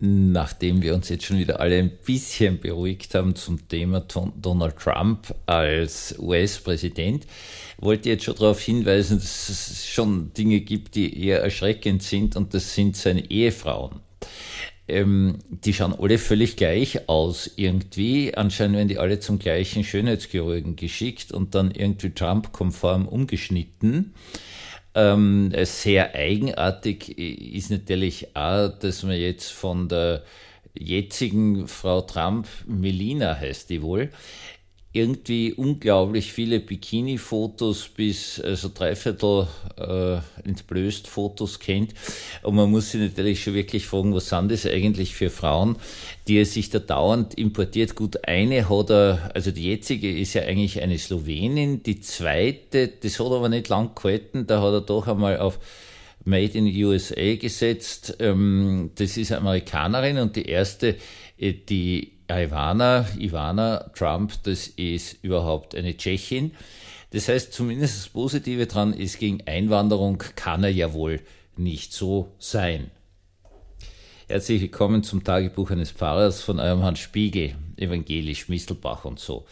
nachdem wir uns jetzt schon wieder alle ein bisschen beruhigt haben zum Thema Donald Trump als US-Präsident, wollte ich jetzt schon darauf hinweisen, dass es schon Dinge gibt, die eher erschreckend sind, und das sind seine Ehefrauen. Die schauen alle völlig gleich aus irgendwie. Anscheinend werden die alle zum gleichen Schönheitschirurgen geschickt und dann irgendwie Trump-konform umgeschnitten. Sehr eigenartig ist natürlich auch, dass man jetzt von der jetzigen Frau Trump, Melania heißt die wohl, irgendwie unglaublich viele Bikini-Fotos bis also dreiviertel entblößt Fotos kennt. Und man muss sich natürlich schon wirklich fragen, was sind das eigentlich für Frauen, die er sich da dauernd importiert. Gut, eine hat er, also die jetzige ist ja eigentlich eine Slowenin, die zweite, das hat aber nicht lang gehalten, da hat er doch einmal auf Made in USA gesetzt. Das ist eine Amerikanerin, und die erste, die Ivana Trump, das ist überhaupt eine Tschechin. Das heißt, zumindest das Positive dran ist, gegen Einwanderung kann er ja wohl nicht so sein. Herzlich willkommen zum Tagebuch eines Pfarrers von eurem Hans Spiegel, evangelisch, Mistelbach und so.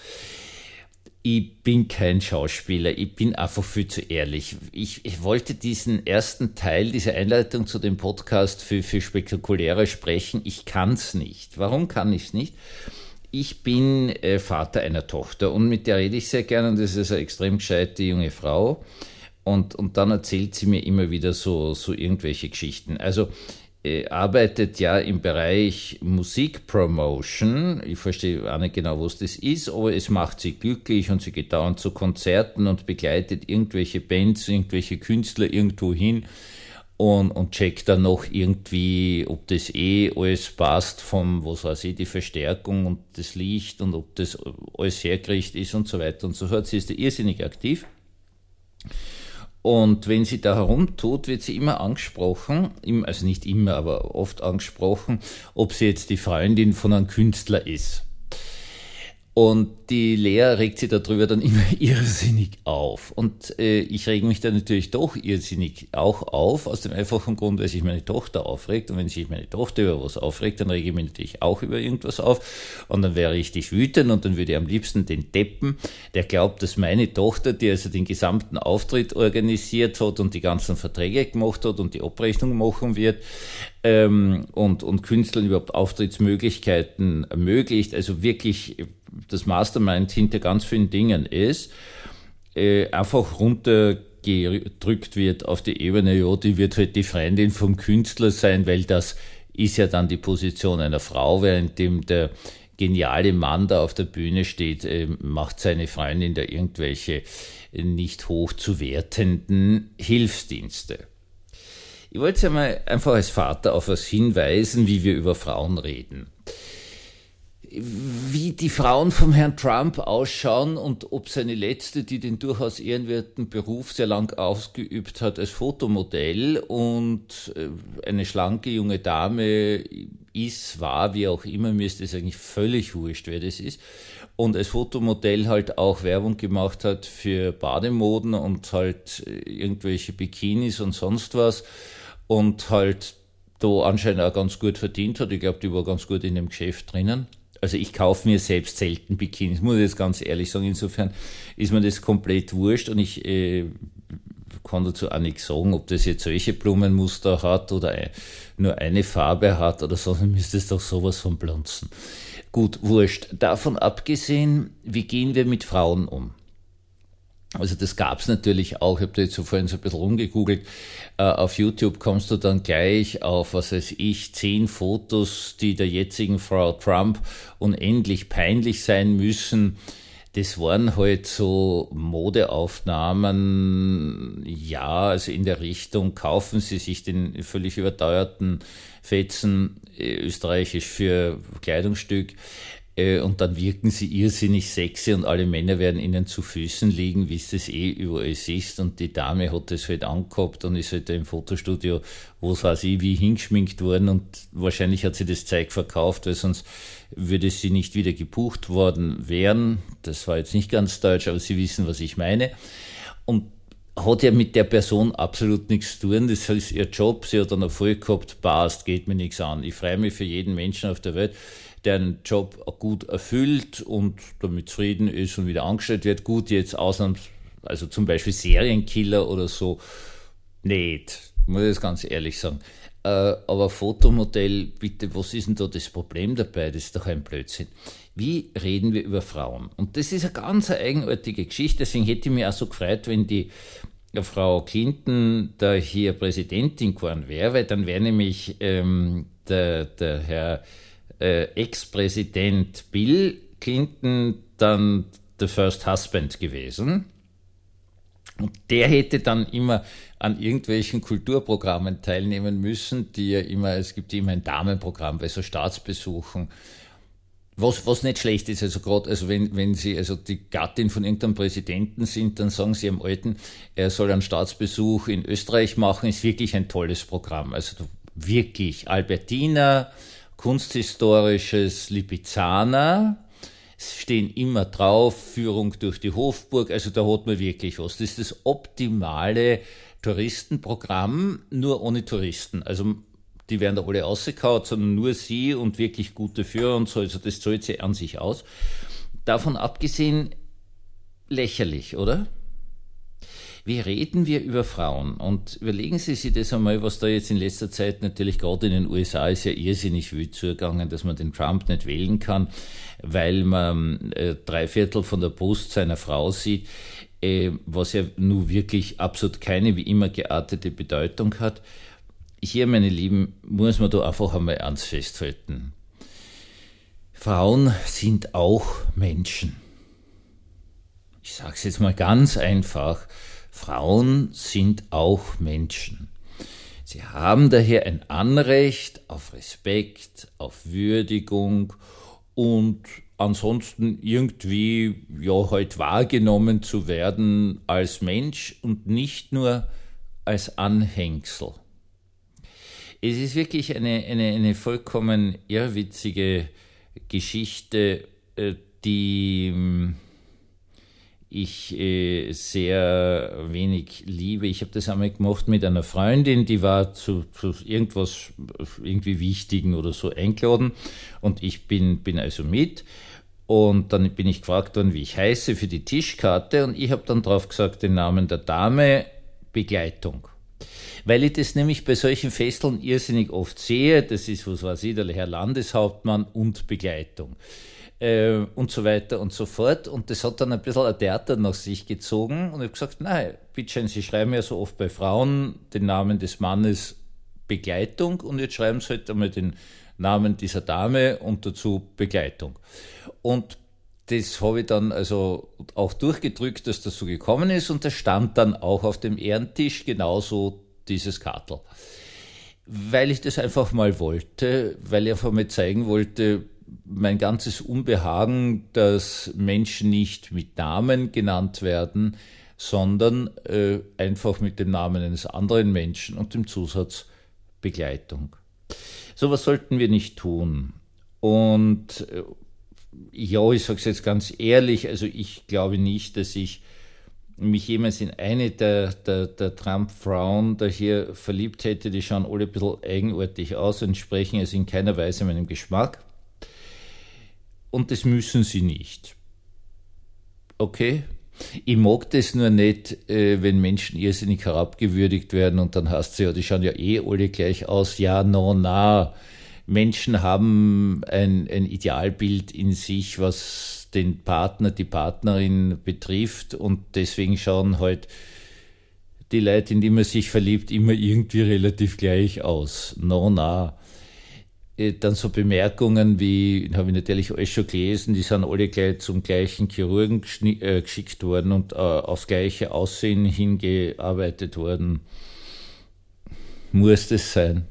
Ich bin kein Schauspieler, ich bin einfach viel zu ehrlich. Ich wollte diesen ersten Teil dieser Einleitung zu dem Podcast für spektakulärer sprechen. Ich kann's nicht. Warum kann ich's nicht? Ich bin Vater einer Tochter, und mit der rede ich sehr gerne, und das ist eine extrem gescheite junge Frau. Und dann erzählt sie mir immer wieder so irgendwelche Geschichten. Also arbeitet ja im Bereich Musikpromotion. Ich verstehe auch nicht genau, was das ist, aber es macht sie glücklich, und sie geht dauernd zu Konzerten und begleitet irgendwelche Bands, irgendwelche Künstler irgendwo hin und checkt dann noch irgendwie, ob das alles passt, vom, was weiß ich, die Verstärkung und das Licht und ob das alles hergerichtet ist und so weiter und so fort. Sie ist da irrsinnig aktiv. Und wenn sie da herumtut, wird sie immer angesprochen, also nicht immer, aber oft angesprochen, ob sie jetzt die Freundin von einem Künstler ist. Und die Lea regt sich darüber dann immer irrsinnig auf. Und ich rege mich dann natürlich doch irrsinnig auch auf, aus dem einfachen Grund, weil sich meine Tochter aufregt. Und wenn sich meine Tochter über was aufregt, dann rege ich mich natürlich auch über irgendwas auf. Und dann wäre ich richtig wütend, und dann würde ich am liebsten den Deppen, der glaubt, dass meine Tochter, die also den gesamten Auftritt organisiert hat und die ganzen Verträge gemacht hat und die Abrechnung machen wird, und Künstlern überhaupt Auftrittsmöglichkeiten ermöglicht, also wirklich das Mastermind hinter ganz vielen Dingen ist, einfach runtergedrückt wird auf die Ebene, ja, die wird halt die Freundin vom Künstler sein, weil das ist ja dann die Position einer Frau, währenddem der geniale Mann da auf der Bühne steht, macht seine Freundin da irgendwelche nicht hoch zu wertenden Hilfsdienste. Ich wollte ja mal einfach als Vater auf was hinweisen, wie wir über Frauen reden. Wie die Frauen vom Herrn Trump ausschauen und ob seine letzte, die den durchaus ehrenwerten Beruf sehr lang ausgeübt hat als Fotomodell und eine schlanke junge Dame war, wie auch immer, mir ist das eigentlich völlig wurscht, wer das ist, und als Fotomodell halt auch Werbung gemacht hat für Bademoden und halt irgendwelche Bikinis und sonst was, und halt da anscheinend auch ganz gut verdient hat. Ich glaube, die war ganz gut in dem Geschäft drinnen. Also ich kaufe mir selbst selten Bikinis, muss ich jetzt ganz ehrlich sagen. Insofern ist mir das komplett wurscht, und ich kann dazu auch nichts sagen, ob das jetzt solche Blumenmuster hat oder nur eine Farbe hat oder so, dann müsste es doch sowas von blonzen. Gut, wurscht. Davon abgesehen, wie gehen wir mit Frauen um? Also das gab's natürlich auch, ich habe da jetzt so vorhin so ein bisschen rumgegoogelt, auf YouTube kommst du dann gleich auf, 10 Fotos, die der jetzigen Frau Trump unendlich peinlich sein müssen. Das waren halt so Modeaufnahmen, ja, also in der Richtung, kaufen Sie sich den völlig überteuerten Fetzen österreichisch für Kleidungsstück, und dann wirken sie irrsinnig sexy und alle Männer werden ihnen zu Füßen liegen, wie es das überall ist, und die Dame hat das halt angehabt und ist halt im Fotostudio, was weiß ich, wie hingeschminkt worden, und wahrscheinlich hat sie das Zeug verkauft, weil sonst würde sie nicht wieder gebucht worden wären. Das war jetzt nicht ganz deutsch, aber Sie wissen, was ich meine. Und hat ja mit der Person absolut nichts zu tun. Das ist ihr Job, sie hat einen Erfolg gehabt, passt, geht mir nichts an. Ich freue mich für jeden Menschen auf der Welt, der einen Job gut erfüllt und damit zufrieden ist und wieder angestellt wird. Gut, jetzt also zum Beispiel Serienkiller oder so, nicht, muss ich das ganz ehrlich sagen. Aber Fotomodell, bitte, was ist denn da das Problem dabei? Das ist doch ein Blödsinn. Wie reden wir über Frauen? Und das ist eine ganz eigenartige Geschichte, deswegen hätte ich mich auch so gefreut, wenn die Frau Clinton da hier Präsidentin geworden wäre, weil dann wäre nämlich der Herr Ex-Präsident Bill Clinton dann der First Husband gewesen. Und der hätte dann immer an irgendwelchen Kulturprogrammen teilnehmen müssen, die ja immer, es gibt immer ein Damenprogramm bei so Staatsbesuchen, was nicht schlecht ist, also gerade, also wenn Sie also die Gattin von irgendeinem Präsidenten sind, dann sagen Sie am Alten, er soll einen Staatsbesuch in Österreich machen, ist wirklich ein tolles Programm, also wirklich Albertina, Kunsthistorisches, Lipizzaner, es stehen immer drauf, Führung durch die Hofburg, also da hat man wirklich was. Das ist das optimale Touristenprogramm, nur ohne Touristen. Also die werden da alle rausgehauen, sondern nur sie und wirklich gute Führer und so, also das zahlt sich an sich aus. Davon abgesehen, lächerlich, oder? Wie reden wir über Frauen? Und überlegen Sie sich das einmal, was da jetzt in letzter Zeit natürlich gerade in den USA ist ja irrsinnig wild zugegangen, dass man den Trump nicht wählen kann, weil man 3/4 von der Brust seiner Frau sieht, was ja nun wirklich absolut keine wie immer geartete Bedeutung hat. Hier, meine Lieben, muss man da einfach einmal eins festhalten. Frauen sind auch Menschen. Ich sage es jetzt mal ganz einfach. Frauen sind auch Menschen. Sie haben daher ein Anrecht auf Respekt, auf Würdigung und ansonsten irgendwie halt wahrgenommen zu werden als Mensch und nicht nur als Anhängsel. Es ist wirklich eine vollkommen irrwitzige Geschichte, die ich sehr wenig liebe. Ich habe das einmal gemacht mit einer Freundin, die war zu irgendwas irgendwie Wichtigen oder so eingeladen und ich bin also mit und dann bin ich gefragt worden, wie ich heiße für die Tischkarte und ich habe dann drauf gesagt, den Namen der Dame, Begleitung. Weil ich das nämlich bei solchen Festeln irrsinnig oft sehe, das ist, was weiß ich, der Herr Landeshauptmann und Begleitung. Und so weiter und so fort. Und das hat dann ein bisschen ein Theater nach sich gezogen. Und ich habe gesagt, nein, bitteschön, Sie schreiben ja so oft bei Frauen den Namen des Mannes Begleitung und jetzt schreiben Sie halt einmal den Namen dieser Dame und dazu Begleitung. Und das habe ich dann also auch durchgedrückt, dass das so gekommen ist und das stand dann auch auf dem Ehrentisch genauso dieses Kartel. Weil ich das einfach mal wollte, weil ich einfach mal zeigen wollte, mein ganzes Unbehagen, dass Menschen nicht mit Namen genannt werden, sondern einfach mit dem Namen eines anderen Menschen und dem Zusatz Begleitung. So was sollten wir nicht tun. Und ja, ich sage es jetzt ganz ehrlich, also ich glaube nicht, dass ich mich jemals in eine der Trump-Frauen da hier verliebt hätte. Die schauen alle ein bisschen eigenartig aus, entsprechen also in keiner Weise meinem Geschmack. Und das müssen sie nicht. Okay? Ich mag das nur nicht, wenn Menschen irrsinnig herabgewürdigt werden und dann heißt es ja, die schauen ja alle gleich aus. Ja, na. Menschen haben ein Idealbild in sich, was den Partner, die Partnerin betrifft und deswegen schauen halt die Leute, in die man sich verliebt, immer irgendwie relativ gleich aus. Na. Dann so Bemerkungen wie, habe ich natürlich alles schon gelesen, die sind alle gleich zum gleichen Chirurgen geschickt worden und aufs gleiche Aussehen hingearbeitet worden. Muss das sein?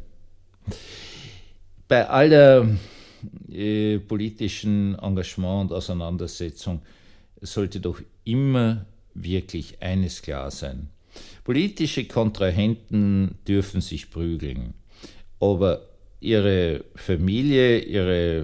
Bei aller politischen Engagement und Auseinandersetzung sollte doch immer wirklich eines klar sein. Politische Kontrahenten dürfen sich prügeln, aber ihre Familie, ihre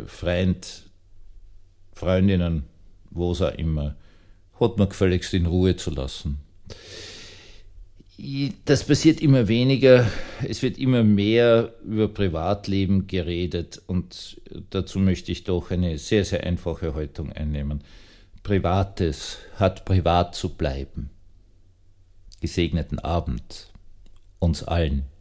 Freundinnen, wo es auch immer, hat man gefälligst in Ruhe zu lassen. Das passiert immer weniger, es wird immer mehr über Privatleben geredet und dazu möchte ich doch eine sehr, sehr einfache Haltung einnehmen. Privates hat privat zu bleiben. Gesegneten Abend uns allen.